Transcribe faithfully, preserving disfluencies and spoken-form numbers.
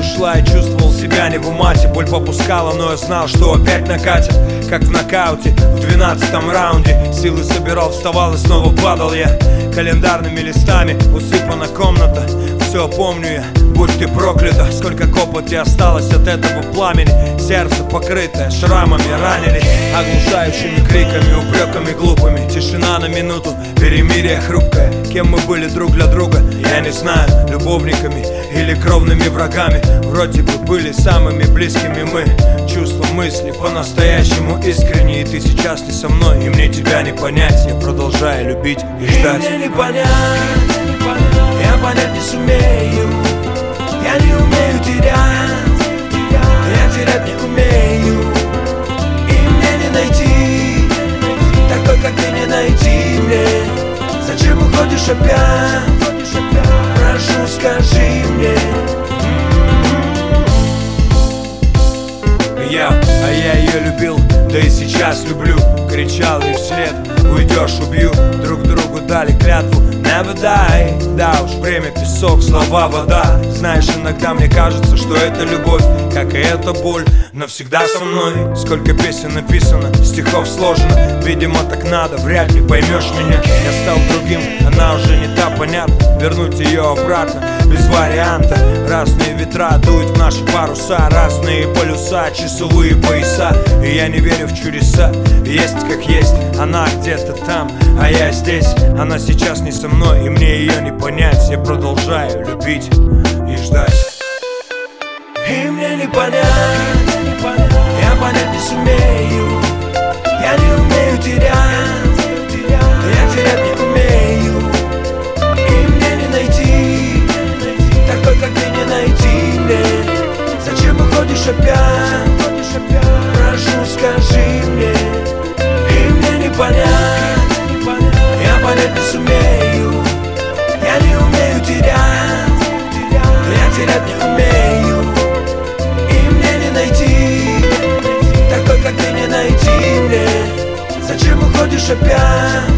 шла и чувствовал себя не в умате. Боль попускала, но я знал, что опять накатит, как в нокауте в двенадцатом раунде. Силы собирал, вставал и снова падал я. Календарными листами усыпана комната. Все помню я, будь ты проклята. Сколько копоти осталось от этого пламени. Сердце покрытое шрамами ранили, оглушающими криками, упреками глупыми. Тишина на минуту, перемирие хрупкое. Кем мы были друг для друга, я не знаю. Любовниками или кровными врагами. Вроде бы были самыми близкими мы. Чувства, мысли по-настоящему искренние. Ты сейчас не со мной, и мне тебя не понять. Я продолжаю любить и ждать. И мне не понять, я понять не сумею. Я не умею терять, я терять не умею. И мне не найти такой, как ты, не найти мне. Зачем уходишь опять? Прошу, скажи мне. Я, а я ее любил, да и сейчас люблю. Кричал ей вслед: уйдешь, убью. Друг другу дали клятву never die. Да уж, время песок, слова вода. Знаешь, иногда мне кажется, что это любовь, как и эта боль, навсегда со мной. Сколько песен написано, стихов сложено. Видимо, так надо, вряд ли поймешь меня. Я стал другим, она уже не та, понятно. Вернуть ее обратно без варианта. Разные ветра дуют в наши паруса, разные полюса, часовые пояса. И я не верю в чудеса. Есть как есть, она где-то там, а я здесь. Она сейчас не со мной, и мне ее не понять. Я продолжаю любить и ждать. И мне не понять, я понять не сумею. Я не умею терять, я терять не умею. И мне не найти такой, как ты, не найти мне. Зачем уходишь опять? Прошу, скажи мне. И мне не понять, я понять не сумею. Я не умею терять, я терять не умею. И мне не найти такой, как ты, не найти мне. Зачем уходишь опять?